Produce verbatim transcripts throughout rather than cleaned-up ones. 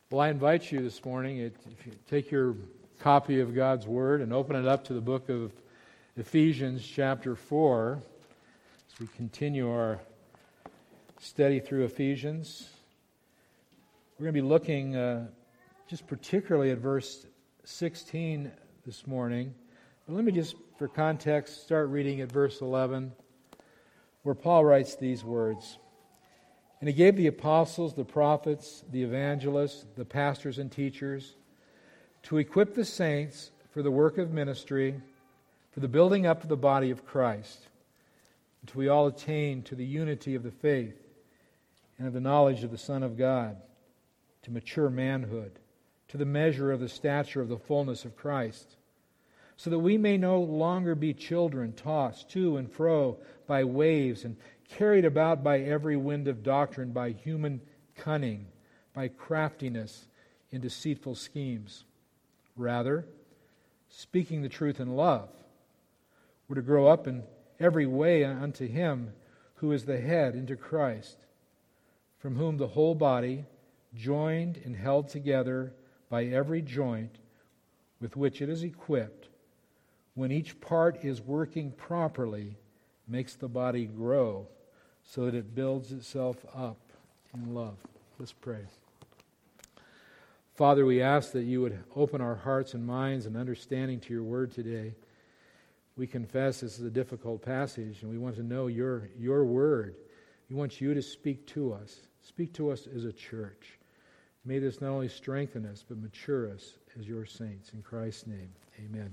Well, I invite you this morning, if you take your copy of God's Word and open it up to the book of Ephesians chapter four, as we continue our study through Ephesians. We're going to be looking uh, just particularly at verse sixteen this morning. But let me just, for context, start reading at verse eleven, where Paul writes these words. And he gave the apostles, the prophets, the evangelists, the pastors and teachers to equip the saints for the work of ministry, for the building up of the body of Christ, until we all attain to the unity of the faith and of the knowledge of the Son of God, to mature manhood, to the measure of the stature of the fullness of Christ, so that we may no longer be children tossed to and fro by waves and carried about by every wind of doctrine, by human cunning, by craftiness in deceitful schemes. Rather, speaking the truth in love, we're to grow up in every way unto Him who is the head, into Christ, from whom the whole body, joined and held together by every joint with which it is equipped, when each part is working properly, makes the body grow so that it builds itself up in love. Let's pray. Father, we ask that you would open our hearts and minds and understanding to your word today. We confess this is a difficult passage, and we want to know your, your word. We want you to speak to us. Speak to us as a church. May this not only strengthen us, but mature us as your saints. In Christ's name, amen.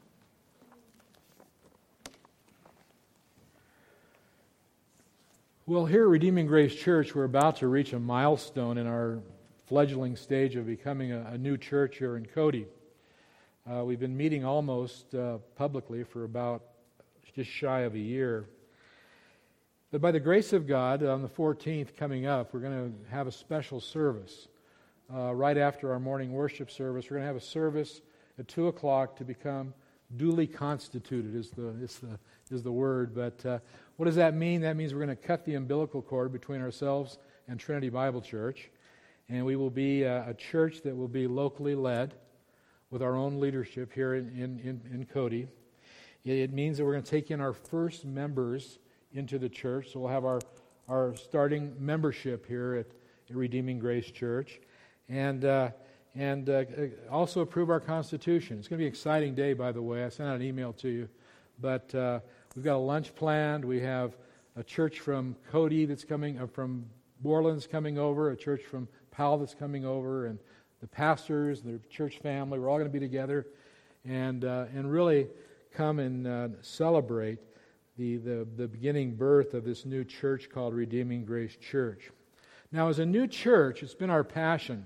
Well, here at Redeeming Grace Church, we're about to reach a milestone in our fledgling stage of becoming a, a new church here in Cody. Uh, we've been meeting almost uh, publicly for about just shy of a year. But by the grace of God, on the fourteenth coming up, we're going to have a special service. Uh, right after our morning worship service, we're going to have a service at two o'clock to become duly constituted is the is the is the word. But uh, what does that mean? That means we're going to cut the umbilical cord between ourselves and Trinity Bible Church, and we will be a, a church that will be locally led with our own leadership here in in, in, in Cody. It, it means that we're going to take in our first members into the church. So we'll have our our starting membership here at, at Redeeming Grace Church, and. Uh, And uh, also approve our Constitution. It's going to be an exciting day, by the way. I sent out an email to you. But uh, we've got a lunch planned. We have a church from Cody that's coming, uh, from Borland's coming over, a church from Powell that's coming over, and the pastors, the church family. We're all going to be together and uh, and really come and uh, celebrate the, the, the beginning birth of this new church called Redeeming Grace Church. Now, as a new church, it's been our passion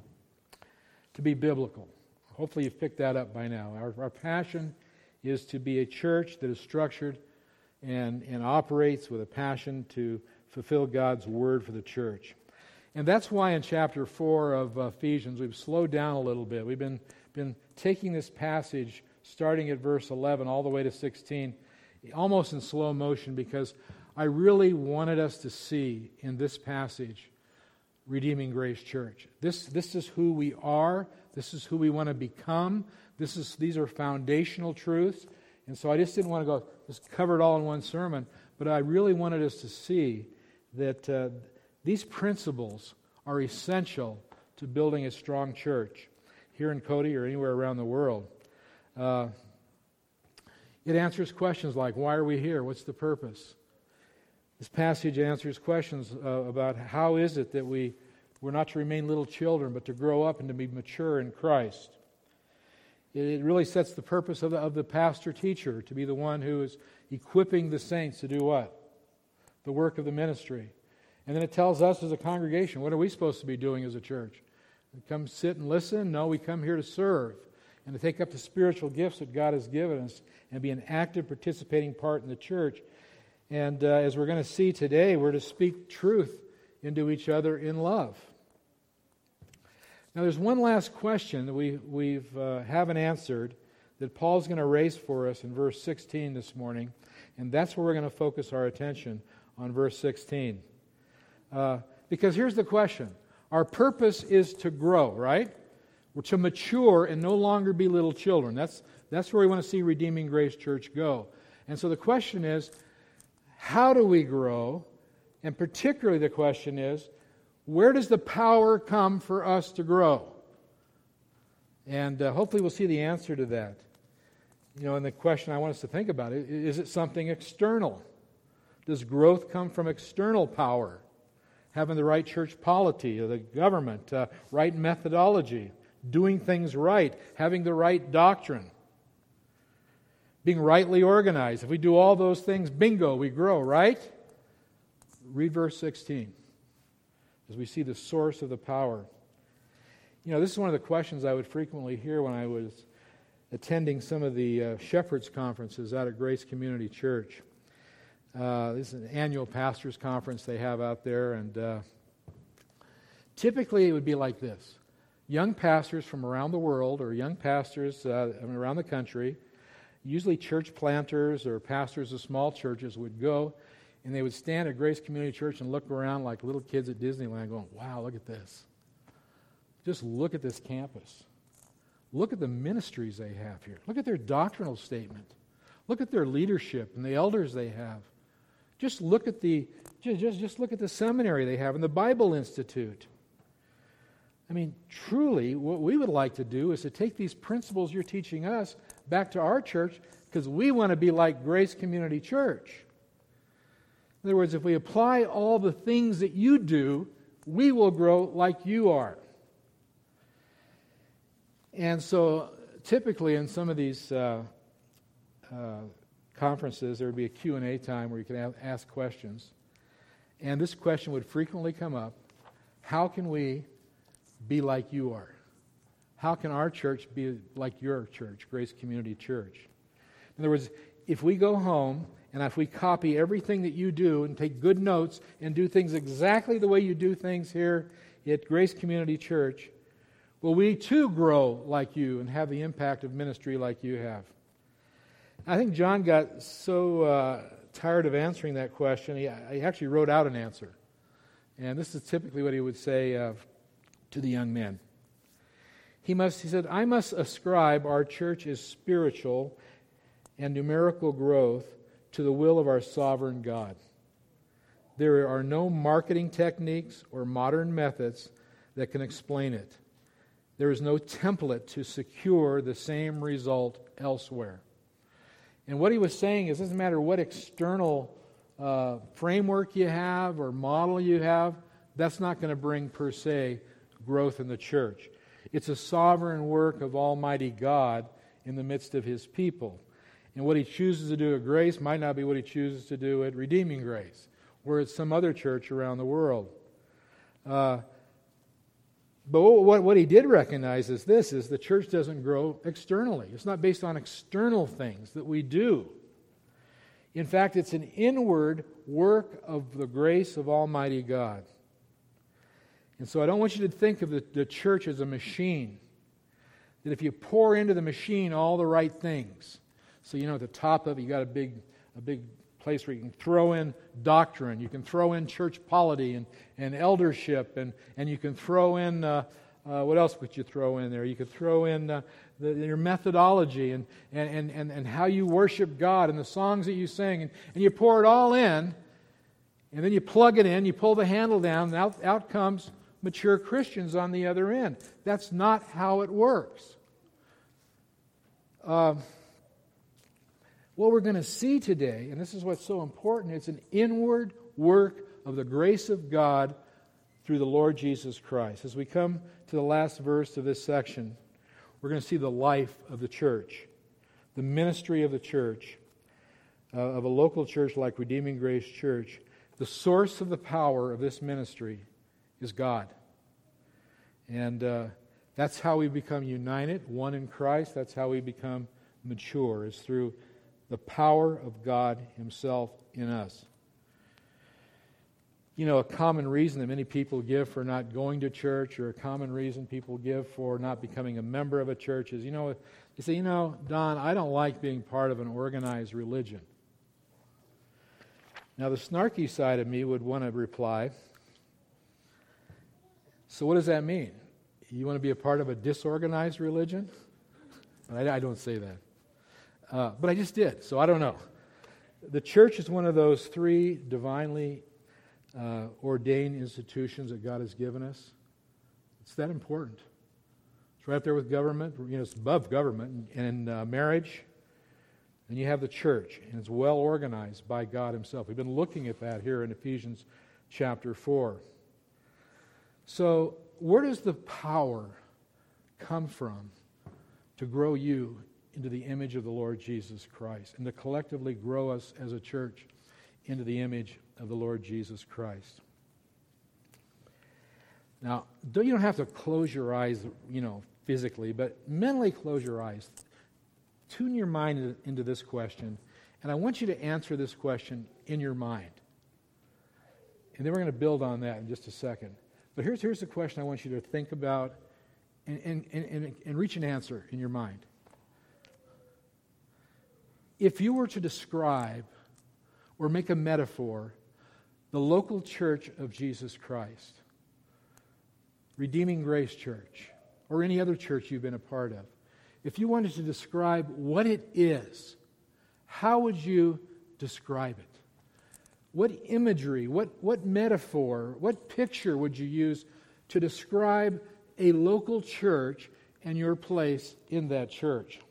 to be biblical. Hopefully you've picked that up by now. Our, our passion is to be a church that is structured and, and operates with a passion to fulfill God's word for the church. And that's why in chapter four of Ephesians we've slowed down a little bit. We've been, been taking this passage starting at verse eleven all the way to sixteen, almost in slow motion, because I really wanted us to see in this passage Redeeming Grace Church. This, this is who we are. This is who we want to become. This is these are foundational truths. And so I just didn't want to go just cover it all in one sermon, but I really wanted us to see that uh, these principles are essential to building a strong church here in Cody or anywhere around the world. Uh, it answers questions like, why are we here? What's the purpose? This passage answers questions uh, about how is it that we, we're not to remain little children, but to grow up and to be mature in Christ. It, it really sets the purpose of the, of the pastor-teacher to be the one who is equipping the saints to do what? The work of the ministry. And then it tells us as a congregation, what are we supposed to be doing as a church? We come sit and listen? No, we come here to serve and to take up the spiritual gifts that God has given us and be an active participating part in the church. And uh, as we're going to see today, we're to speak truth into each other in love. Now, there's one last question that we we've uh, haven't answered that Paul's going to raise for us in verse sixteen this morning, and that's where we're going to focus our attention on verse sixteen. Uh, because here's the question: Our purpose is to grow, right? We're to mature and no longer be little children. That's, that's where we want to see Redeeming Grace Church go. And so the question is, how do we grow? And particularly the question is, where does the power come for us to grow? And uh, hopefully we'll see the answer to that. You know, and the question I want us to think about, is it something external? Does growth come from external power? Having the right church polity, or the government, uh, right methodology, doing things right, having the right doctrine, being rightly organized. If we do all those things, bingo, we grow, right? Read verse sixteen as we see the source of the power. You know, this is one of the questions I would frequently hear when I was attending some of the uh, shepherds conferences out at Grace Community Church. Uh, this is an annual pastors conference they have out there, and uh, typically it would be like this. Young pastors from around the world, or young pastors uh, around the country, usually church planters or pastors of small churches, would go and they would stand at Grace Community Church and look around like little kids at Disneyland going, wow, look at this. Just look at this campus. Look at the ministries they have here. Look at their doctrinal statement. Look at their leadership and the elders they have. Just look at the just, just look at the seminary they have and the Bible Institute. I mean, truly, what we would like to do is to take these principles you're teaching us back to our church because we want to be like Grace Community Church. In other words, if we apply all the things that you do, we will grow like you are. And so, typically in some of these uh, uh, conferences, there would be a Q and A time where you can ask questions. And this question would frequently come up: how can we be like you are? How can our church be like your church, Grace Community Church? In other words, if we go home and if we copy everything that you do and take good notes and do things exactly the way you do things here at Grace Community Church, will we too grow like you and have the impact of ministry like you have? I think John got so uh, tired of answering that question, he, he actually wrote out an answer. And this is typically what he would say uh, to the young men. He must, he said, I must ascribe our church as spiritual and numerical growth to the will of our sovereign God. There are no marketing techniques or modern methods that can explain it. There is no template to secure the same result elsewhere. And what he was saying is, it doesn't matter what external uh, framework you have or model you have, that's not going to bring, per se, growth in the church. It's a sovereign work of Almighty God in the midst of His people. And what He chooses to do at Grace might not be what He chooses to do at Redeeming Grace, or at some other church around the world. Uh, but what, what He did recognize is this, is the church doesn't grow externally. It's not based on external things that we do. In fact, it's an inward work of the grace of Almighty God. And so I don't want you to think of the, the church as a machine, that if you pour into the machine all the right things, so you know at the top of it you got a big a big place where you can throw in doctrine, you can throw in church polity and, and eldership, and, and you can throw in, uh, uh, what else would you throw in there? You could throw in uh, the, your methodology and, and, and, and how you worship God and the songs that you sing, and, and you pour it all in, and then you plug it in, you pull the handle down, and out, out comes mature Christians on the other end. That's not how it works. Uh, what we're going to see today, and this is what's so important, it's an inward work of the grace of God through the Lord Jesus Christ. As we come to the last verse of this section, we're going to see the life of the church, the ministry of the church, uh, of a local church like Redeeming Grace Church. The source of the power of this ministry is God. And uh, that's how we become united, one in Christ. That's how we become mature, is through the power of God Himself in us. You know, a common reason that many people give for not going to church, or a common reason people give for not becoming a member of a church is, you know, they say, you know, Don, I don't like being part of an organized religion. Now, the snarky side of me would want to reply, So what does that mean? You want to be a part of a disorganized religion? I, I don't say that. Uh, but I just did, so I don't know. The church is one of those three divinely uh, ordained institutions that God has given us. It's that important. It's right up there with government. You know, it's above government and, and uh, marriage. And you have the church, and it's well organized by God Himself. We've been looking at that here in Ephesians chapter four. So, where does the power come from to grow you into the image of the Lord Jesus Christ and to collectively grow us as a church into the image of the Lord Jesus Christ? Now, you don't have to close your eyes, you know, physically, but mentally close your eyes. Tune your mind into this question, and I want you to answer this question in your mind. And then we're going to build on that in just a second. But here's, here's the question I want you to think about and, and, and, and reach an answer in your mind. If you were to describe or make a metaphor the local church of Jesus Christ, Redeeming Grace Church, or any other church you've been a part of, if you wanted to describe what it is, how would you describe it? What imagery, what, what metaphor, what picture would you use to describe a local church and your place in that church?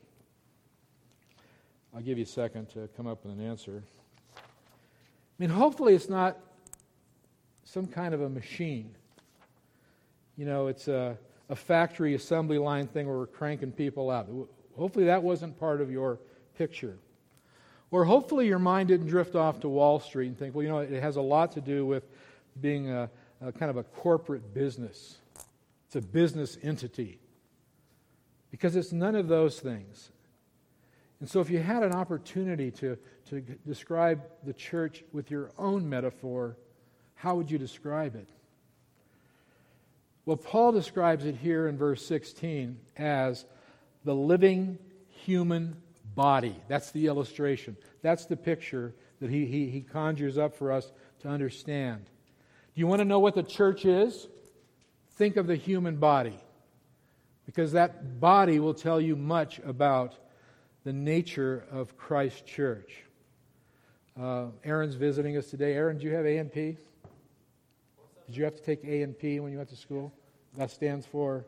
I'll give you a second to come up with an answer. I mean, hopefully it's not some kind of a machine. You know, it's a, a factory assembly line thing where we're cranking people out. Hopefully that wasn't part of your picture. Or hopefully your mind didn't drift off to Wall Street and think, well, you know, it has a lot to do with being a, a kind of a corporate business. It's a business entity. Because it's none of those things. And so if you had an opportunity to, to describe the church with your own metaphor, how would you describe it? Well, Paul describes it here in verse sixteen as the living human body. That's the illustration. That's the picture that he, he, he conjures up for us to understand. Do you want to know what the church is? Think of the human body. Because that body will tell you much about the nature of Christ's church. Uh, Aaron's visiting us today. Aaron, do you have A and P? Did you have to take A and P when you went to school? That stands for?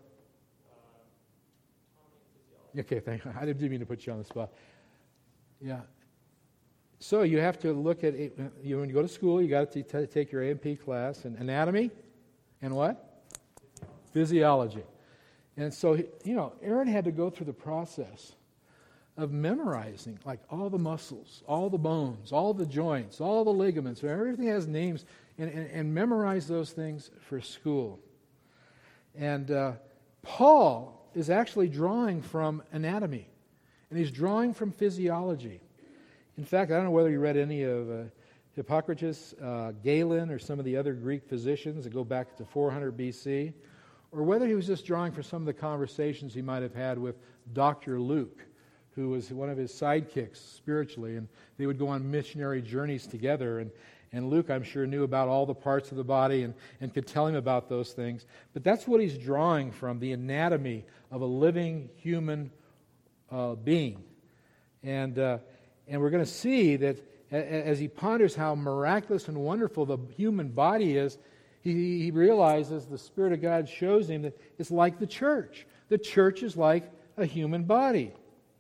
Uh, okay, thank you. I didn't mean to put you on the spot. Yeah. So you have to look at, it, you, when you go to school, you got to t- take your A and P class, and anatomy, and what? Physiology. And so, you know, Aaron had to go through the process of memorizing, like all the muscles, all the bones, all the joints, all the ligaments, everything has names, and, and, and memorize those things for school. And uh, Paul is actually drawing from anatomy, and he's drawing from physiology. In fact, I don't know whether you read any of uh, Hippocrates, uh, Galen, or some of the other Greek physicians that go back to four hundred B C, or whether he was just drawing from some of the conversations he might have had with Doctor Luke, who was one of his sidekicks spiritually, and they would go on missionary journeys together. And, and Luke, I'm sure, knew about all the parts of the body and, and could tell him about those things. But that's what he's drawing from, the anatomy of a living human uh, being. And, uh, and we're going to see that as he ponders how miraculous and wonderful the human body is, he, he realizes, the Spirit of God shows him that it's like the church. The church is like a human body.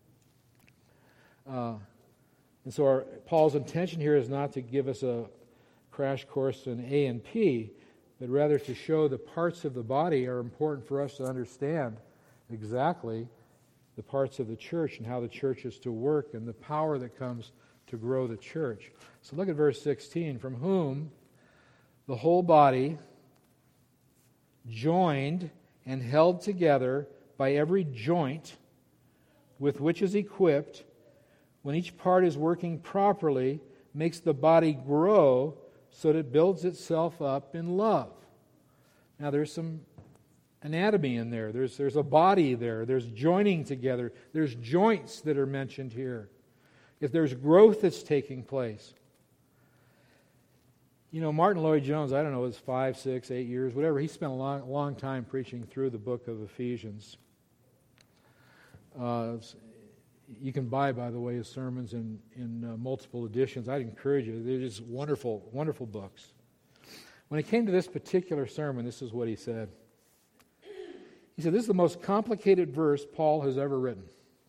Uh, and so our, Paul's intention here is not to give us a crash course in A and P, but rather to show the parts of the body are important for us to understand exactly the parts of the church and how the church is to work and the power that comes to grow the church. So look at verse sixteen. From whom the whole body, joined and held together by every joint with which is equipped, when each part is working properly, makes the body grow so that it builds itself up in love. Now there's some anatomy in there. There's, there's a body there. There's joining together. There's joints that are mentioned here. If there's growth that's taking place. You know, Martin Lloyd-Jones, I don't know, it was five, six, eight years, whatever. He spent a long, long time preaching through the book of Ephesians. Uh, you can buy, by the way, his sermons in, in uh, multiple editions. I'd encourage you. They're just wonderful, wonderful books. When it came to this particular sermon, this is what he said. He said, this is the most complicated verse Paul has ever written.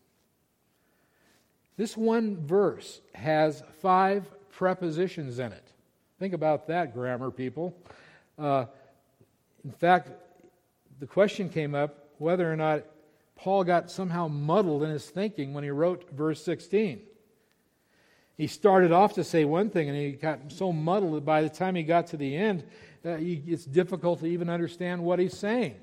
This one verse has five prepositions in it. Think about that, grammar people. Uh, in fact, the question came up whether or not Paul got somehow muddled in his thinking when he wrote verse sixteen. He started off to say one thing, and he got so muddled that by the time he got to the end, uh, he, it's difficult to even understand what he's saying.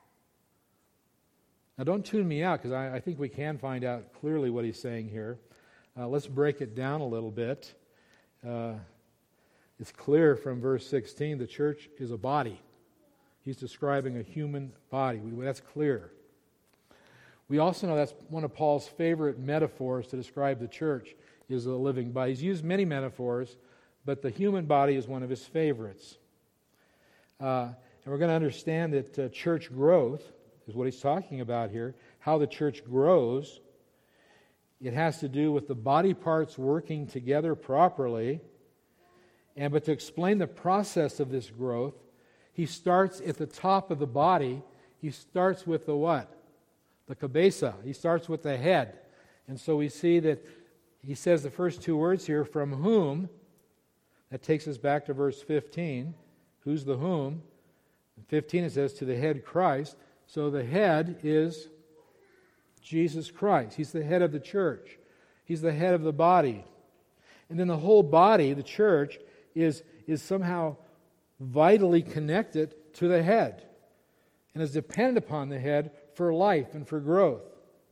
Now, don't tune me out, because I, I think we can find out clearly what he's saying here. Uh, let's break it down a little bit. Uh, it's clear from verse sixteen, the church is a body. He's describing a human body. We, that's clear. We also know that's one of Paul's favorite metaphors to describe the church is a living body. He's used many metaphors, but the human body is one of his favorites. Uh, and we're going to understand that uh, church growth is what he's talking about here. How the church grows, it has to do with the body parts working together properly. And but to explain the process of this growth, he starts at the top of the body. He starts with the what? The cabeza. He starts with the head. And so we see that he says the first two words here, from whom. That takes us back to verse fifteen. Who's the whom? In fifteen it says, to the head Christ. So the head is Jesus Christ. He's the head of the church. He's the head of the body. And then the whole body, the church, is, is somehow vitally connected to the head and is dependent upon the head for life and for growth.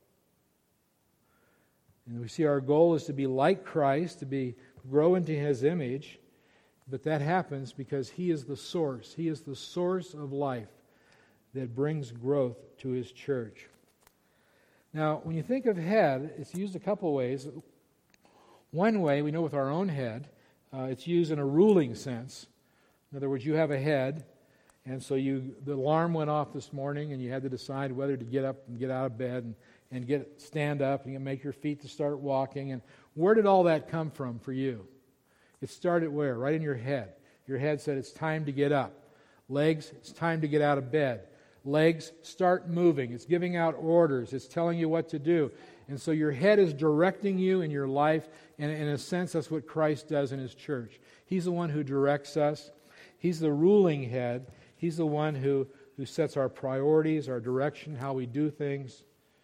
And we see our goal is to be like Christ, to be grow into His image, but that happens because He is the source. He is the source of life that brings growth to His church. Now, when you think of head, it's used a couple ways. One way, we know with our own head, uh, it's used in a ruling sense. In other words, you have a head, and so you the alarm went off this morning, and you had to decide whether to get up and get out of bed and, and get stand up and make your feet to start walking. And where did all that come from for you? It started where? Right in your head. Your head said, it's time to get up. Legs, it's time to get out of bed. Legs, start moving. It's giving out orders. It's telling you what to do. And so your head is directing you in your life, and in a sense, that's what Christ does in His church. He's the one who directs us. He's the ruling head. He's the one who, who sets our priorities, our direction, how we do things,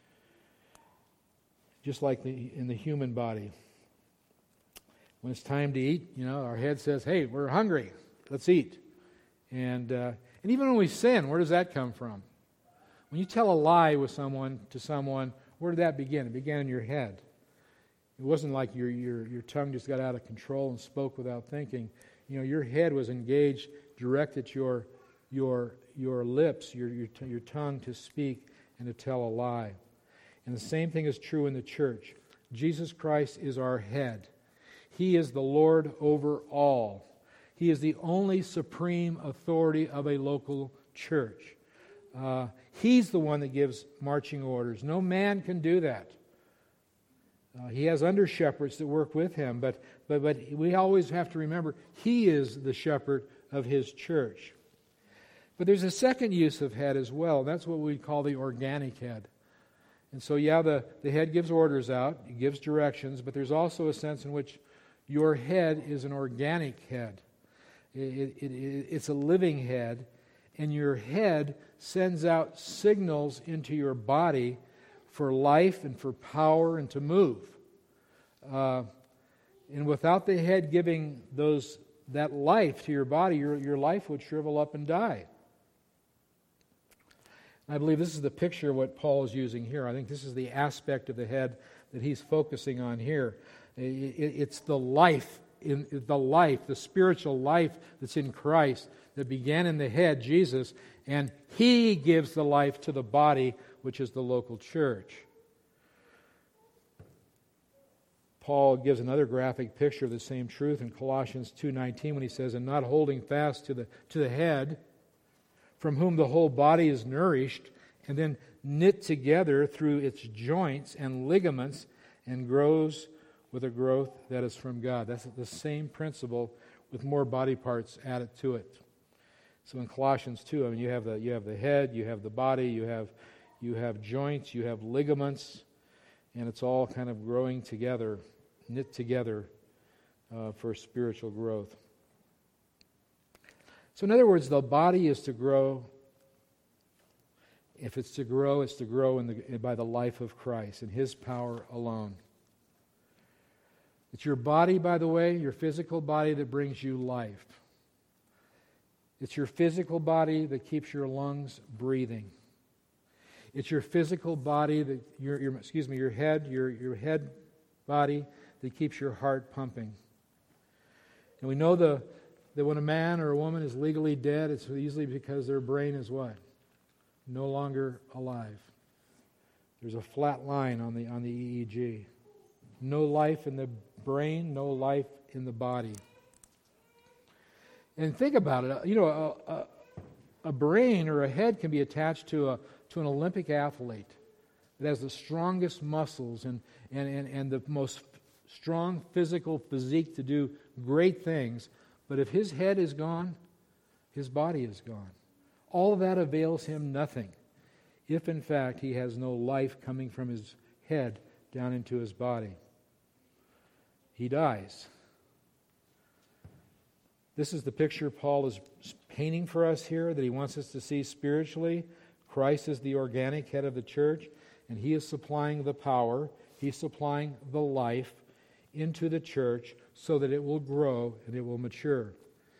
just like the, in the human body. When it's time to eat, you know, our head says, hey, we're hungry. Let's eat. And uh, and even when we sin, where does that come from? When you tell a lie with someone to someone, where did that begin? It began in your head. It wasn't like your your your tongue just got out of control and spoke without thinking. You know, your head was engaged, directed your your your lips, your your your tongue to speak and to tell a lie. And the same thing is true in the church. Jesus Christ is our head. He is the Lord over all. He is the only supreme authority of a local church. Uh, he's the one that gives marching orders. No man can do that. Uh, he has under shepherds that work with him, but, but, but we always have to remember He is the shepherd of His church. But there's a second use of head as well, and that's what we call the organic head. And so, yeah, the, the head gives orders out, it gives directions, but there's also a sense in which your head is an organic head. It, it, it, it's a living head, and your head sends out signals into your body for life and for power and to move. Uh, and without the head giving those that life to your body, your, your life would shrivel up and die. I believe this is the picture of what Paul is using here. I think this is the aspect of the head that he's focusing on here. It, it, it's the life in the life, the spiritual life that's in Christ that began in the head, Jesus, and He gives the life to the body, which is the local church. Paul gives another graphic picture of the same truth in Colossians two nineteen when he says, "And not holding fast to the to the head, from whom the whole body is nourished, and then knit together through its joints and ligaments, and grows with a growth that is from God." That's the same principle with more body parts added to it. So in Colossians two, I mean, you have the you have the head, you have the body, you have you have joints, you have ligaments, and it's all kind of growing together, knit together uh, for spiritual growth. So in other words, the body is to grow. If it's to grow, it's to grow in the, by the life of Christ and His power alone. It's your body, by the way, your physical body that brings you life. It's your physical body that keeps your lungs breathing. It's your physical body that your, your excuse me, your head, your your head body that keeps your heart pumping. And we know the that when a man or a woman is legally dead, it's usually because their brain is what? No longer alive. There's a flat line on the on the E E G. No life in the brain, no life in the body. And think about it. You know, a, a, a brain or a head can be attached to a to an Olympic athlete that has the strongest muscles and and and, and the most strong physical physique to do great things. But if his head is gone, his body is gone. All of that avails him nothing if, in fact, he has no life coming from his head down into his body. He dies. This is the picture Paul is painting for us here that he wants us to see spiritually. Christ is the organic head of the church, and He is supplying the power, He's supplying the life into the church so that it will grow and it will mature.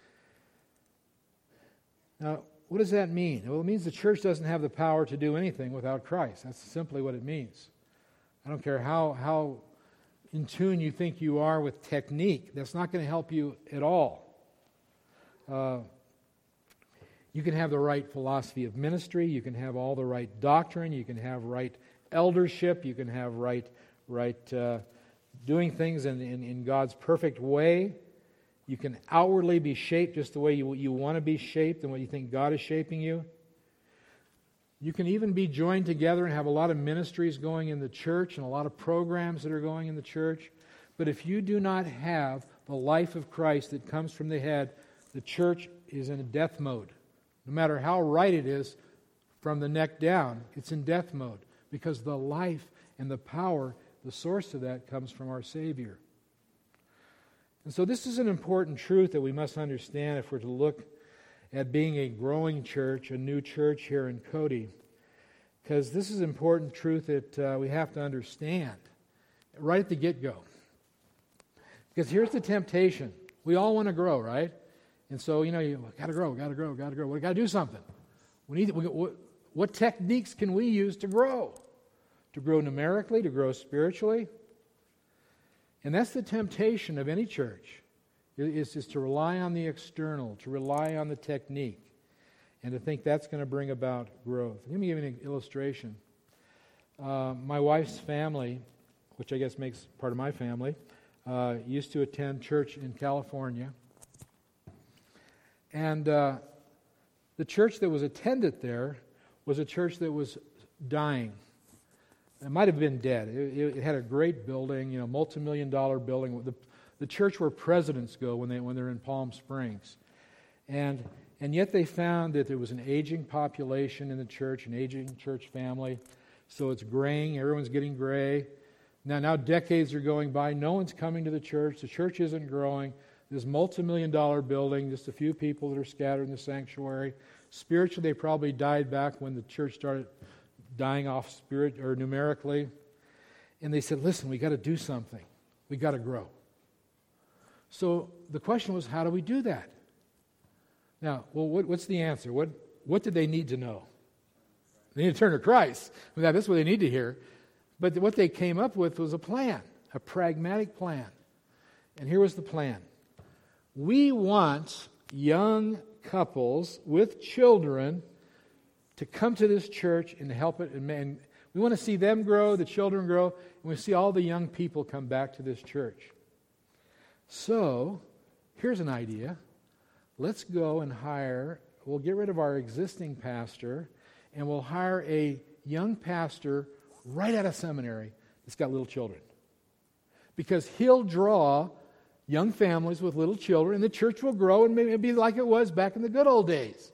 Now, what does that mean? Well, it means the church doesn't have the power to do anything without Christ. That's simply what it means. I don't care how, how in tune you think you are with technique. That's not going to help you at all. Uh, you can have the right philosophy of ministry. You can have all the right doctrine. You can have right eldership. You can have right, right uh, doing things in, in, in God's perfect way. You can outwardly be shaped just the way you, you want to be shaped and what you think God is shaping you. You can even be joined together and have a lot of ministries going in the church and a lot of programs that are going in the church. But if you do not have the life of Christ that comes from the head, the church is in a death mode. No matter how right it is from the neck down, it's in death mode because the life and the power, the source of that comes from our Savior. And so this is an important truth that we must understand if we're to look at being a growing church, a new church here in Cody. Because this is an important truth that uh, we have to understand right at the get-go. Because here's the temptation. We all want to grow, right? And so, you know, you got to grow, got to grow, got to grow. We got to do something. We need. We, what, what techniques can we use to grow? To grow numerically, to grow spiritually? And that's the temptation of any church, is, is to rely on the external, to rely on the technique, and to think that's going to bring about growth. Let me give you an illustration. Uh, my wife's family, which I guess makes part of my family, uh, used to attend church in California. And uh, the church that was attended there was a church that was dying. It might have been dead. It, it, it had a great building, you know, multi-million dollar building. The, the church where presidents go when they when they're in Palm Springs, and and yet they found that there was an aging population in the church, an aging church family. So it's graying. Everyone's getting gray. Now now decades are going by. No one's coming to the church. The church isn't growing. This multi-million dollar building, just a few people that are scattered in the sanctuary. Spiritually, they probably died back when the church started dying off spirit or numerically. And they said, listen, we got to do something. We got to grow. So the question was, how do we do that? Now, well, what, what's the answer? What what did they need to know? They need to turn to Christ. Well, that's what they need to hear. But what they came up with was a plan, a pragmatic plan. And here was the plan. We want young couples with children to come to this church and help it. And We want to see them grow, the children grow, and we see all the young people come back to this church. So, here's an idea. Let's go and hire, we'll get rid of our existing pastor, and we'll hire a young pastor right out of seminary that's got little children. Because he'll draw young families with little children, and the church will grow, and maybe it'll be like it was back in the good old days.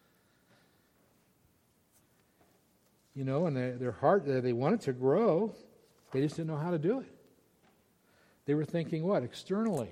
You know, and their, their heart, they wanted to grow. They just didn't know how to do it. They were thinking what? Externally.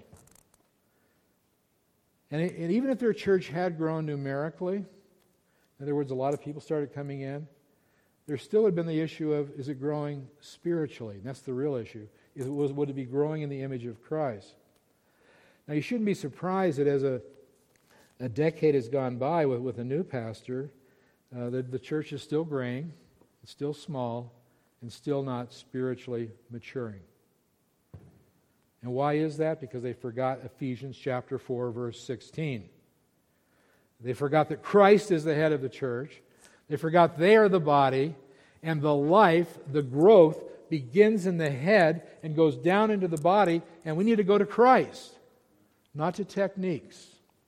And, it, and even if their church had grown numerically, in other words, a lot of people started coming in, there still had been the issue of, is it growing spiritually? And that's the real issue. Is it, was, would it be growing in the image of Christ? Now, you shouldn't be surprised that as a, a decade has gone by with, with a new pastor, uh, the, the church is still graying. It's still small and still not spiritually maturing. And why is that? Because they forgot Ephesians chapter four, verse sixteen. They forgot that Christ is the head of the church. They forgot they are the body, and the life, the growth, begins in the head and goes down into the body, and we need to go to Christ, not to techniques.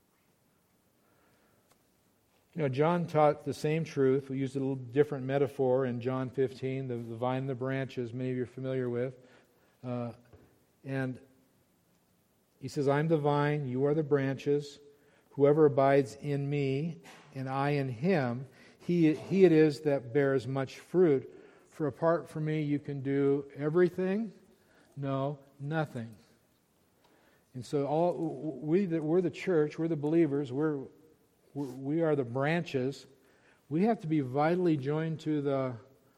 You know, John taught the same truth. We used a little different metaphor in John fifteen, the, the vine and the branches, many of you are familiar with. Uh, and he says, I'm the vine, you are the branches. Whoever abides in me, and I in him, he, he it is that bears much fruit. For apart from me, you can do everything? No, nothing. And so all we, we're the church, we're the believers, we're We are the branches. We have to be vitally joined to the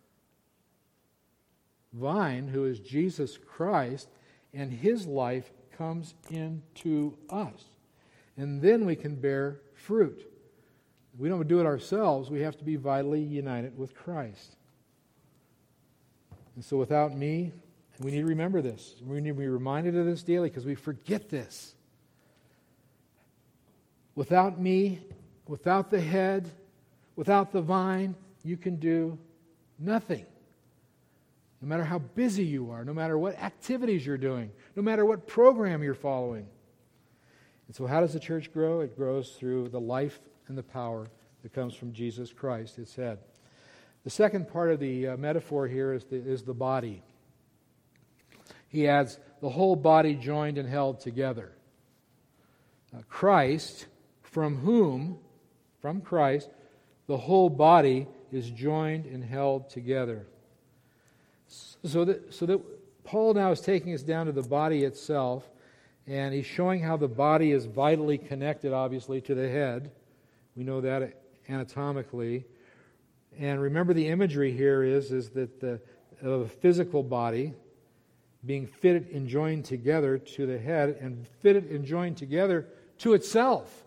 vine, who is Jesus Christ, and His life comes into us. And then we can bear fruit. We don't do it ourselves. We have to be vitally united with Christ. And so without me, we need to remember this. We need to be reminded of this daily because we forget this. Without me, without the head, without the vine, you can do nothing. No matter how busy you are, no matter what activities you're doing, no matter what program you're following. And so how does the church grow? It grows through the life and the power that comes from Jesus Christ, its head. The second part of the uh, metaphor here is the, is the body. He adds, the whole body joined and held together. Uh, Christ, from whom, from Christ, the whole body is joined and held together. So that, so that Paul now is taking us down to the body itself, and he's showing how the body is vitally connected, obviously, to the head. We know that anatomically. And remember, the imagery here is, is that the of a physical body being fitted and joined together to the head, and fitted and joined together to itself.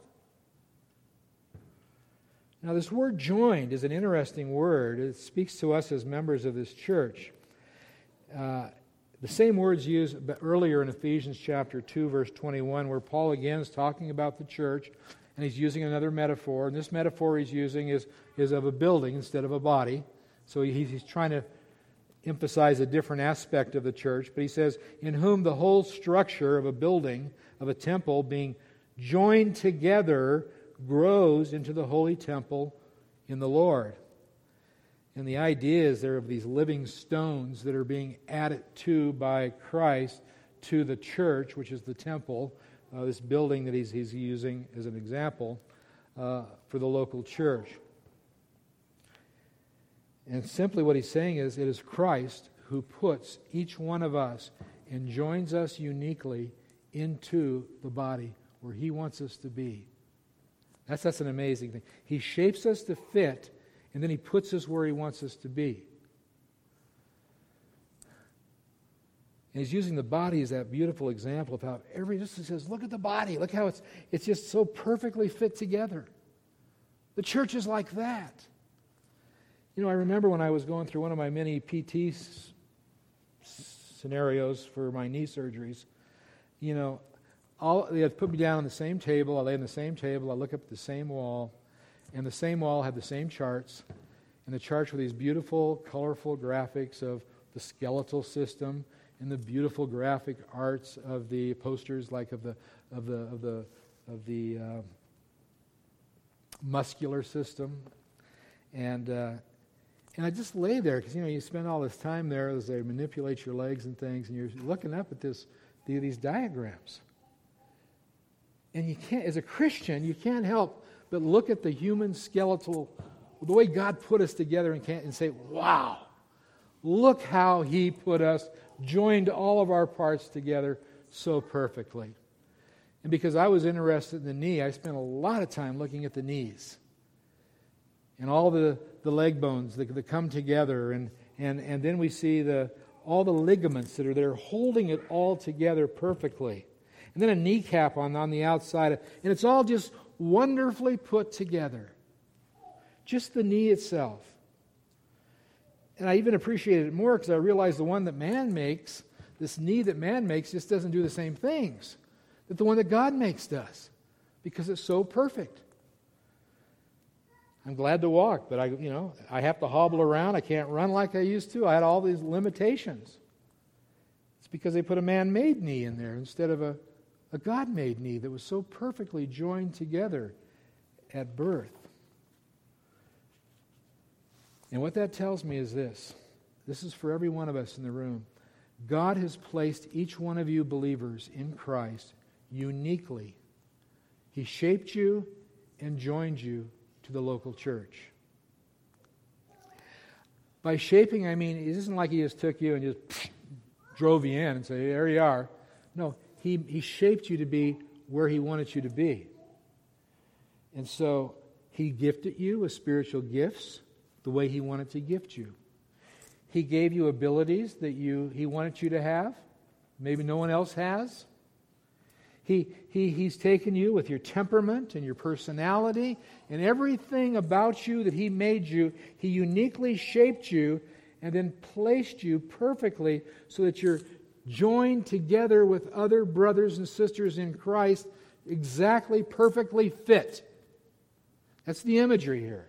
Now, this word joined is an interesting word. It speaks to us as members of this church. Uh, the same words used earlier in Ephesians chapter two, verse twenty-one, where Paul again is talking about the church, and he's using another metaphor. And this metaphor he's using is, is of a building instead of a body. So he, he's trying to emphasize a different aspect of the church. But he says, in whom the whole structure of a building, of a temple, being joined together, grows into the holy temple in the Lord. And the idea is there of these living stones that are being added to by Christ to the church, which is the temple, uh, this building that he's, he's using as an example uh, for the local church. And simply what he's saying is, it is Christ who puts each one of us and joins us uniquely into the body where He wants us to be. That's, that's an amazing thing. He shapes us to fit, and then He puts us where He wants us to be. And He's using the body as that beautiful example of how every just says, look at the body. Look how it's it's just so perfectly fit together. The church is like that. You know, I remember when I was going through one of my many P T s- scenarios for my knee surgeries, you know, all, they had put me down on the same table. I lay on the same table. I look up at the same wall, and the same wall had the same charts, And the charts were these beautiful, colorful graphics of the skeletal system and the beautiful graphic arts of the posters, like of the of the of the of the uh, muscular system. And uh, and I just lay there because you know you spend all this time there as they manipulate your legs and things, and you're looking up at this these diagrams. And you can't, as a Christian, you can't help but look at the human skeletal, the way God put us together, and, can't, and say, "Wow, look how He put us, joined all of our parts together so perfectly." And because I was interested in the knee, I spent a lot of time looking at the knees and all the, the leg bones that, that come together, and, and, and then we see the all the ligaments that are there holding it all together perfectly. And then a kneecap on, on the outside. And it's all just wonderfully put together. Just the knee itself. And I even appreciated it more because I realized the one that man makes, this knee that man makes, just doesn't do the same things that the one that God makes does. Because it's so perfect. I'm glad to walk, but I, you know, I have to hobble around. I can't run like I used to. I had all these limitations. It's because they put a man-made knee in there instead of a, a God-made knee that was so perfectly joined together at birth. And what that tells me is this. This is for every one of us in the room. God has placed each one of you believers in Christ uniquely. He shaped you and joined you to the local church. By shaping, I mean, it isn't like He just took you and just psh, drove you in and said, "There you are." No, he, he shaped you to be where He wanted you to be. And so He gifted you with spiritual gifts the way He wanted to gift you. He gave you abilities that you He wanted you to have, maybe no one else has. He, he, he's taken you with your temperament and your personality and everything about you that He made you. He uniquely shaped you and then placed you perfectly so that you're joined together with other brothers and sisters in Christ, exactly perfectly fit. That's the imagery here.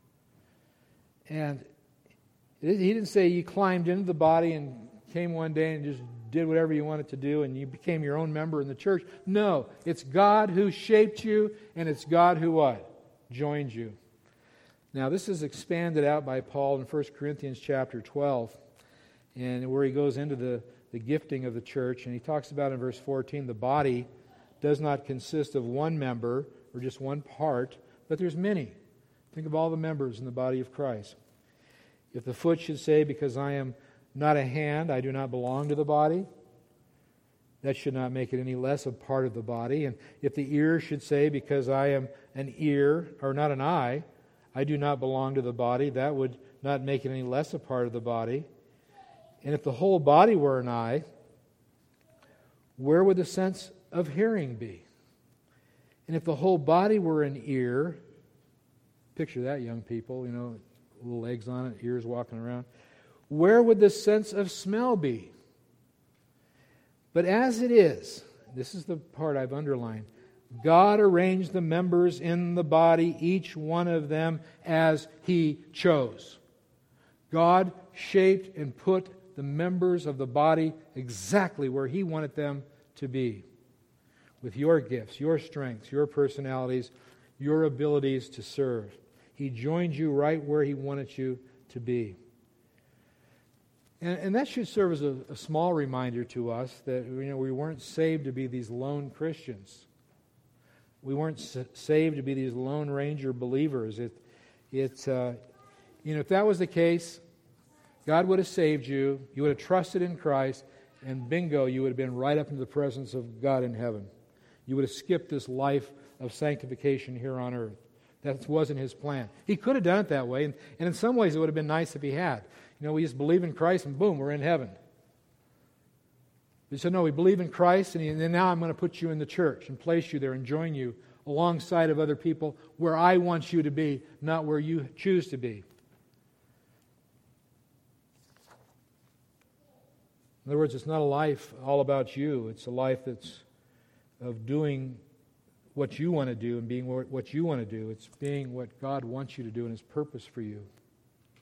And He didn't say you climbed into the body and came one day and just did whatever you wanted to do and you became your own member in the church. No, it's God who shaped you, and it's God who what? Joined you. Now, this is expanded out by Paul in First Corinthians chapter twelve, and where he goes into the, the gifting of the church, and he talks about in verse fourteen, the body does not consist of one member or just one part, but there's many. Think of all the members in the body of Christ. If the foot should say, "Because I am not a hand, I do not belong to the body," that should not make it any less a part of the body. And if the ear should say, "Because I am an ear, or not an eye, I do not belong to the body," that would not make it any less a part of the body. And if the whole body were an eye, where would the sense of hearing be? And if the whole body were an ear, picture that, young people, you know, little legs on it, ears walking around, where would the sense of smell be? But as it is, this is the part I've underlined, God arranged the members in the body, each one of them as He chose. God shaped and put the members of the body exactly where He wanted them to be. With your gifts, your strengths, your personalities, your abilities to serve. He joined you right where He wanted you to be. And, and that should serve as a, a small reminder to us that you know we weren't saved to be these lone Christians. We weren't s- saved to be these Lone Ranger believers. It, it, uh, you know, if that was the case, God would have saved you. You would have trusted in Christ, and bingo, you would have been right up into the presence of God in heaven. You would have skipped this life of sanctification here on earth. That wasn't His plan. He could have done it that way, and, and in some ways it would have been nice if He had. You know, we just believe in Christ and boom, we're in heaven. He said, no, we believe in Christ and, he, and then now I'm going to put you in the church and place you there and join you alongside of other people where I want you to be, not where you choose to be. In other words, it's not a life all about you. It's a life that's of doing what you want to do and being what you want to do. It's being what God wants you to do and His purpose for you.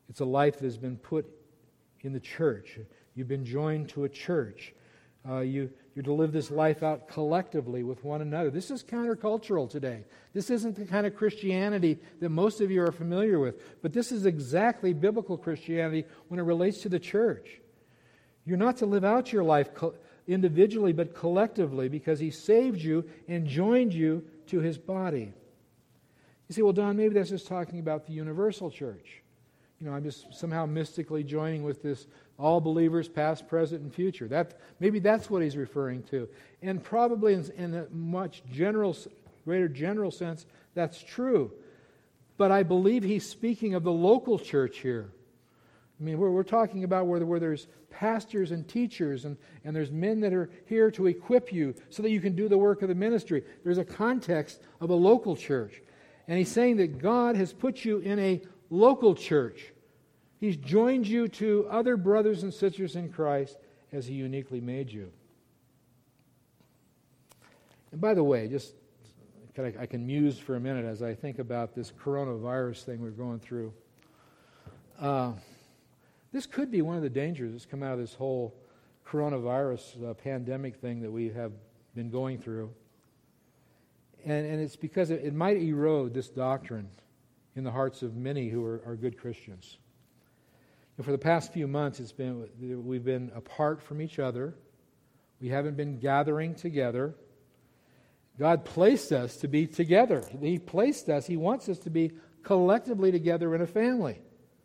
It's a life that has been put in the church. You've been joined to a church. Uh, you, you're to live this life out collectively with one another. This is countercultural today. This isn't the kind of Christianity that most of you are familiar with. But this is exactly biblical Christianity when it relates to the church. You're not to live out your life co- individually, but collectively, because He saved you and joined you to His body. You say, well, Don, maybe that's just talking about the universal church. You know, I'm just somehow mystically joining with this all believers, past, present, and future. That maybe that's what he's referring to. And probably in, in a much general, greater general sense, that's true. But I believe he's speaking of the local church here. I mean, we're, we're talking about where, where there's pastors and teachers, and, and there's men that are here to equip you so that you can do the work of the ministry. There's a context of a local church. And he's saying that God has put you in a local church. He's joined you to other brothers and sisters in Christ as He uniquely made you. And by the way, just kind of, I can muse for a minute as I think about this coronavirus thing we're going through. Uh, this could be one of the dangers that's come out of this whole coronavirus uh, pandemic thing that we have been going through. And, and it's because it, it might erode this doctrine in the hearts of many who are, are good Christians. And for the past few months, it's been we've been apart from each other. We haven't been gathering together. God placed us to be together. He placed us, He wants us to be collectively together in a family.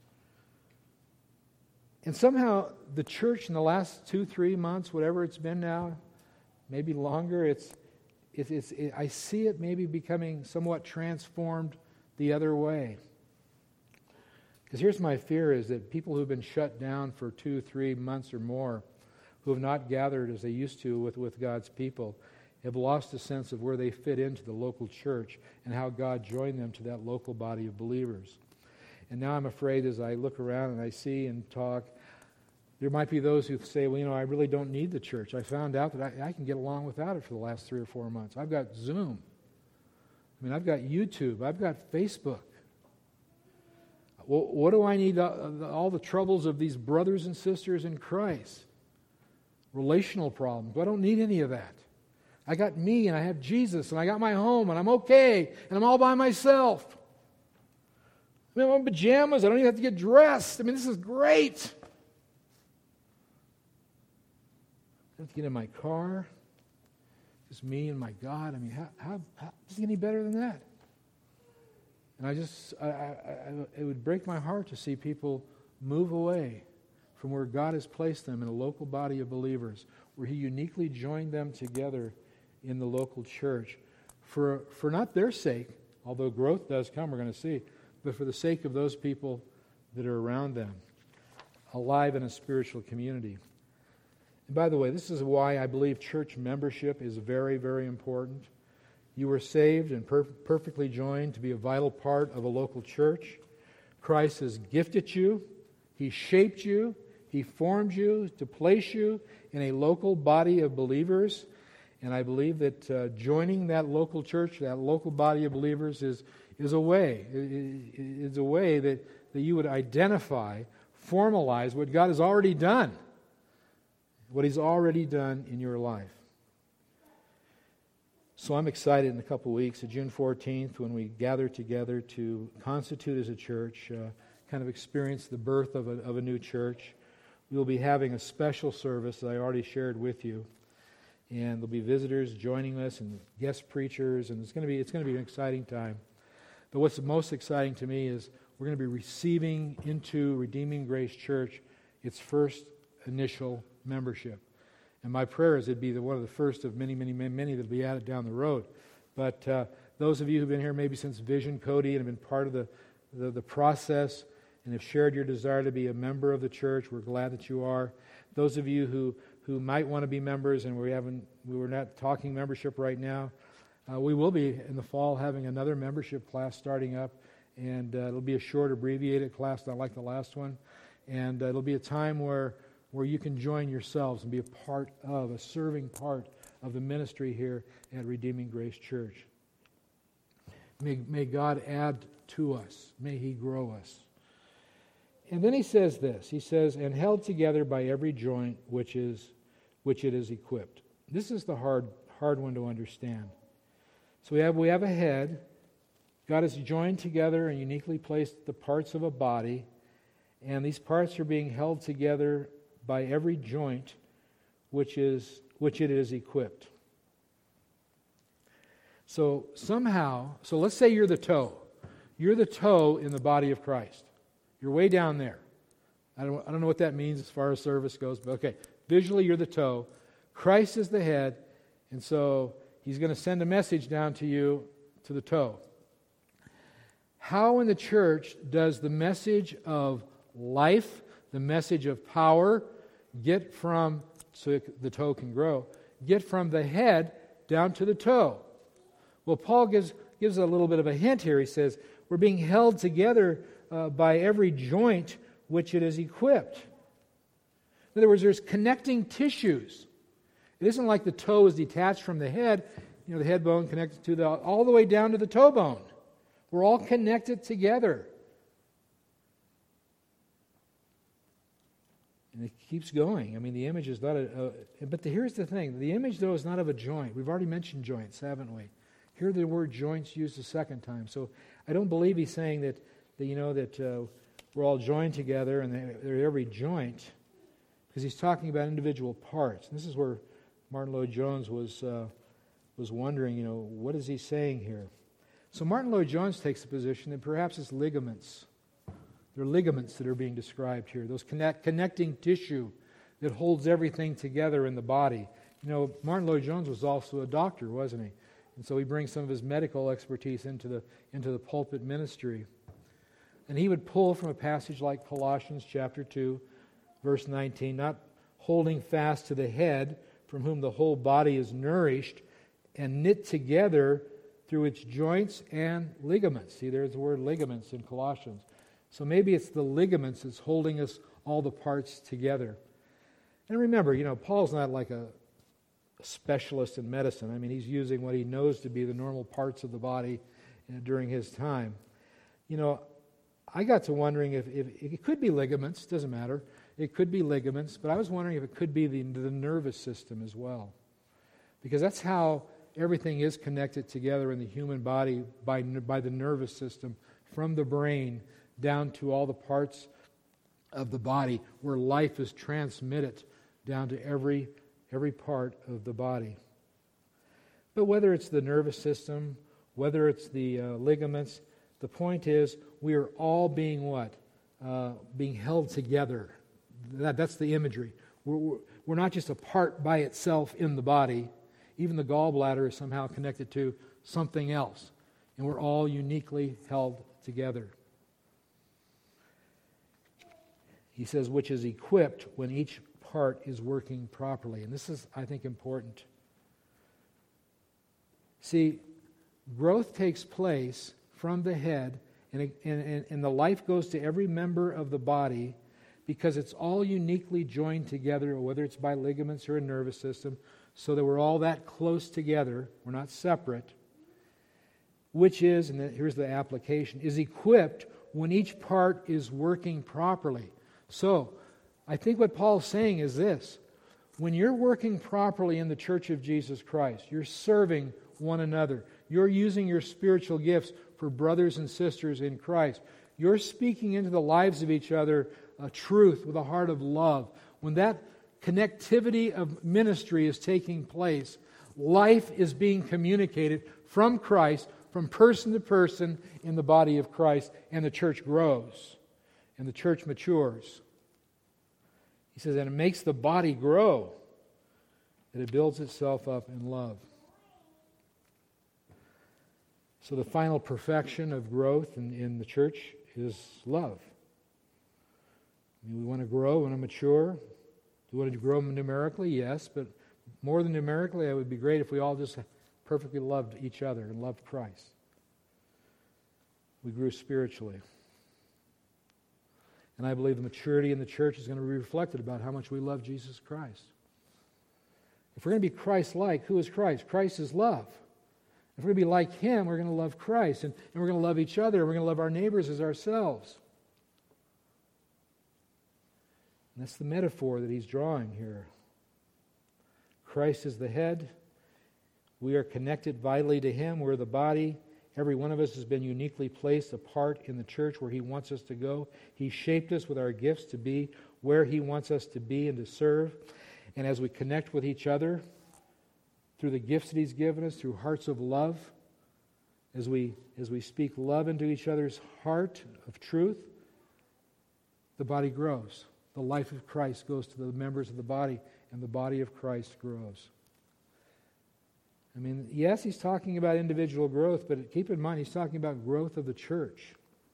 And somehow the church in the last two, three months, whatever it's been now, maybe longer, it's, it's, it's it, I see it maybe becoming somewhat transformed the other way. Because here's my fear is that people who've been shut down for two, three months or more, who have not gathered as they used to with, with God's people, have lost a sense of where they fit into the local church and how God joined them to that local body of believers. And now I'm afraid as I look around and I see and talk, there might be those who say, well, you know, I really don't need the church. I found out that I, I can get along without it for the last three or four months. I've got Zoom. I mean, I've got YouTube. I've got Facebook. Well, what do I need all the troubles of these brothers and sisters in Christ? Relational problems. I don't need any of that. I got me and I have Jesus and I got my home and I'm okay and I'm all by myself. I mean, I'm in pajamas. I don't even have to get dressed. I mean, this is great. I have to get in my car. Just me and my God. I mean, how, how, how does it get any better than that? And I just, I, I, I, it would break my heart to see people move away from where God has placed them in a local body of believers, where He uniquely joined them together in the local church for, for not their sake, although growth does come, we're going to see, but for the sake of those people that are around them, alive in a spiritual community. And by the way, this is why I believe church membership is very, very important. You were saved and per- perfectly joined to be a vital part of a local church. Christ has gifted you. He shaped you. He formed you to place you in a local body of believers. And I believe that uh, joining that local church, that local body of believers is, is a way. It is a way that, that you would identify, formalize what God has already done. What He's already done in your life. So I'm excited in a couple of weeks, June fourteenth, when we gather together to constitute as a church, uh, kind of experience the birth of a, of a new church. We will be having a special service that I already shared with you. And there'll be visitors joining us and guest preachers, and it's going to be it's going to be an exciting time. But what's most exciting to me is we're going to be receiving into Redeeming Grace Church its first initial membership. And my prayer is it'd be the, one of the first of many, many, many, many that will be added down the road. But uh, those of you who've been here maybe since Vision Cody and have been part of the, the, the process and have shared your desire to be a member of the church, we're glad that you are. Those of you who, who might want to be members and we haven't, we were not talking membership right now, uh, we will be in the fall having another membership class starting up. And uh, it'll be a short, abbreviated class, not like the last one. And uh, it'll be a time where where you can join yourselves and be a part of, a serving part of the ministry here at Redeeming Grace Church. May, may God add to us. May He grow us. and then he says this. He says, and held together by every joint which is which it is equipped. This is the hard hard one to understand. So we have we have a head. God has joined together and uniquely placed the parts of a body, and these parts are being held together by every joint which is which it is equipped. So somehow, so let's say you're the toe. You're the toe in the body of Christ. You're way down there. I don't, I don't know what that means as far as service goes, but okay. Visually, you're the toe. Christ is the head, and so He's going to send a message down to you, to the toe. How in the church does the message of life, the message of power, get from, so the toe can grow, get from the head down to the toe? Well, Paul gives, gives a little bit of a hint here. He says, we're being held together uh, by every joint which it is equipped. In other words, there's connecting tissues. It isn't like the toe is detached from the head, you know, the head bone connected to the, all the way down to the toe bone. We're all connected together. And it keeps going. I mean, the image is not a, a but the, here's the thing. The image, though, is not of a joint. We've already mentioned joints, haven't we? Here the word joints used a second time. So I don't believe he's saying that, that you know, that uh, we're all joined together and they're, they're every joint, because he's talking about individual parts. And this is where Martin Lloyd-Jones was uh, was wondering, you know, what is he saying here? So Martin Lloyd-Jones takes the position that perhaps it's ligaments. They're ligaments that are being described here, those connect, connecting tissue that holds everything together in the body. You know, Martin Lloyd-Jones was also a doctor, wasn't he? And so he brings some of his medical expertise into the into the pulpit ministry. And he would pull from a passage like Colossians chapter two, verse nineteen, not holding fast to the head, from whom the whole body is nourished and knit together through its joints and ligaments. See, there's the word ligaments in Colossians. So maybe it's the ligaments that's holding us, all the parts together. And remember, you know, Paul's not like a specialist in medicine. I mean, he's using what he knows to be the normal parts of the body uh, during his time. You know, I got to wondering if, if, if it could be ligaments, doesn't matter. It could be ligaments, but I was wondering if it could be the, the nervous system as well. Because that's how everything is connected together in the human body by, by the nervous system, from the brain down to all the parts of the body where life is transmitted down to every every part of the body. But whether it's the nervous system, whether it's the uh, ligaments, the point is we are all being what? Uh, being held together. That, that's the imagery. We're, we're not just a part by itself in the body. Even the gallbladder is somehow connected to something else. And we're all uniquely held together. He says, which is equipped when each part is working properly. And this is, I think, important. See, growth takes place from the head, and, and, and the life goes to every member of the body because it's all uniquely joined together, whether it's by ligaments or a nervous system, so that we're all that close together. We're not separate. Which is, and here's the application, is equipped when each part is working properly. So, I think what Paul's saying is this. When you're working properly in the Church of Jesus Christ, you're serving one another, you're using your spiritual gifts for brothers and sisters in Christ, you're speaking into the lives of each other a truth with a heart of love. When that connectivity of ministry is taking place, life is being communicated from Christ, from person to person in the body of Christ, and the church grows, and the church matures. He says, and it makes the body grow, that it builds itself up in love. So the final perfection of growth in, in the church is love. I mean, we want to grow, we want to mature. Do we want to grow numerically? Yes, but more than numerically, it would be great if we all just perfectly loved each other and loved Christ. We grew spiritually. And I believe the maturity in the church is going to be reflected about how much we love Jesus Christ. If we're going to be Christ-like, who is Christ? Christ is love. If we're going to be like Him, we're going to love Christ. And, and we're going to love each other. And we're going to love our neighbors as ourselves. And that's the metaphor that he's drawing here. Christ is the head. We are connected vitally to him. We're the body. Every one of us has been uniquely placed apart in the church where he wants us to go. He shaped us with our gifts to be where he wants us to be and to serve. And as we connect with each other through the gifts that he's given us, through hearts of love, as we, as we speak love into each other's heart of truth, the body grows. The life of Christ goes to the members of the body, and the body of Christ grows. I mean, yes, he's talking about individual growth, but keep in mind, he's talking about growth of the church.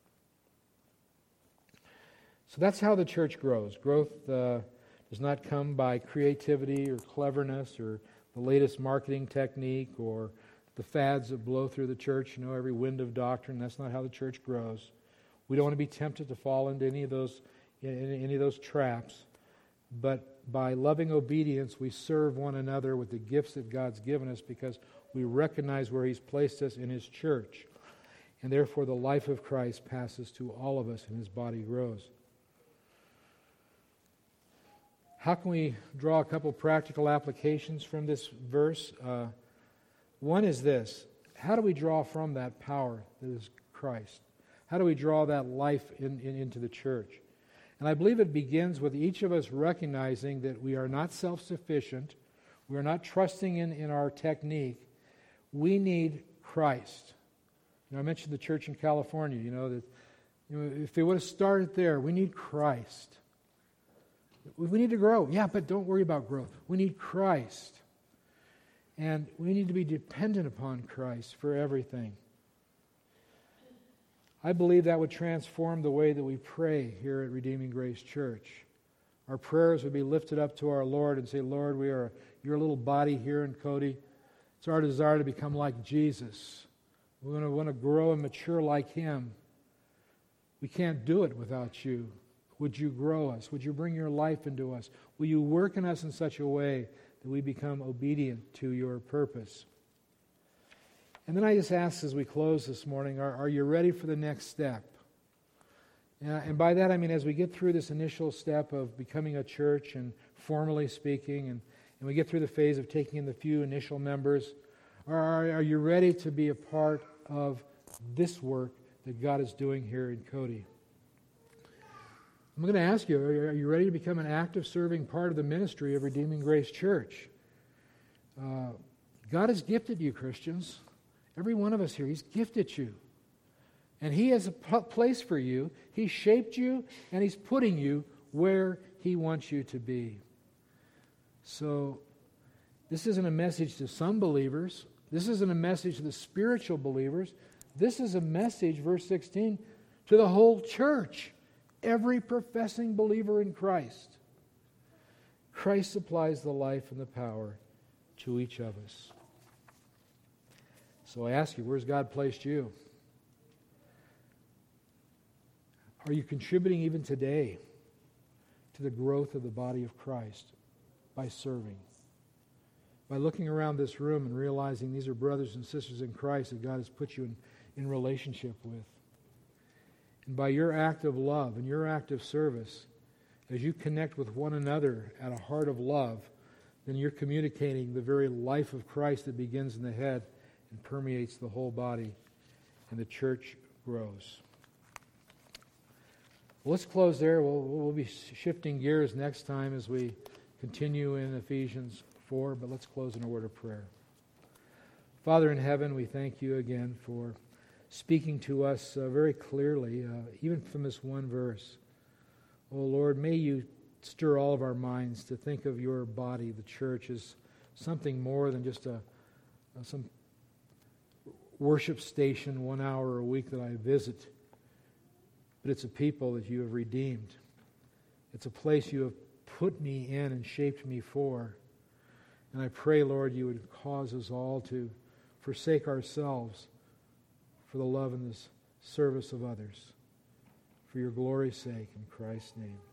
So that's how the church grows. Growth uh, does not come by creativity or cleverness or the latest marketing technique or the fads that blow through the church, you know, every wind of doctrine. That's not how the church grows. We don't want to be tempted to fall into any of those, any of those traps. But by loving obedience, we serve one another with the gifts that God's given us because we recognize where he's placed us in his church. And therefore the life of Christ passes to all of us and his body grows. How can we draw a couple practical applications from this verse? Uh, one is this. How do we draw from that power that is Christ? How do we draw that life in, in, into the church? And I believe it begins with each of us recognizing that we are not self-sufficient. We are not trusting in, in our technique. We need Christ. You know, I mentioned the church in California. You know, that you know, if they would have started there, we need Christ. We need to grow. Yeah, but don't worry about growth. We need Christ. And we need to be dependent upon Christ for everything. I believe that would transform the way that we pray here at Redeeming Grace Church. Our prayers would be lifted up to our Lord and say, Lord, we are your little body here in Cody. It's our desire to become like Jesus. We want to, want to grow and mature like him. We can't do it without you. Would you grow us? Would you bring your life into us? Will you work in us in such a way that we become obedient to your purpose? And then I just ask as we close this morning, are, are you ready for the next step? Uh, and by that I mean as we get through this initial step of becoming a church and formally speaking, and, and we get through the phase of taking in the few initial members, are, are you ready to be a part of this work that God is doing here in Cody? I'm going to ask you, are you ready to become an active serving part of the ministry of Redeeming Grace Church? Uh, God has gifted you, Christians. Every one of us here, he's gifted you. And he has a place for you. He shaped you, and he's putting you where he wants you to be. So, this isn't a message to some believers. This isn't a message to the spiritual believers. This is a message, verse sixteen, to the whole church. Every professing believer in Christ. Christ supplies the life and the power to each of us. So I ask you, where's God placed you? Are you contributing even today to the growth of the body of Christ by serving? By looking around this room and realizing these are brothers and sisters in Christ that God has put you in, in relationship with. And by your act of love and your act of service, as you connect with one another at a heart of love, then you're communicating the very life of Christ that begins in the head and permeates the whole body, and the church grows. Well, let's close there. We'll, we'll be shifting gears next time as we continue in Ephesians four, but let's close in a word of prayer. Father in heaven, we thank you again for speaking to us uh, very clearly, uh, even from this one verse. Oh Lord, may you stir all of our minds to think of your body, the church, as something more than just a, a some worship station one hour a week that I visit. But it's a people that you have redeemed. It's a place you have put me in and shaped me for. And I pray, Lord, you would cause us all to forsake ourselves for the love and the service of others. For your glory's sake, in Christ's name.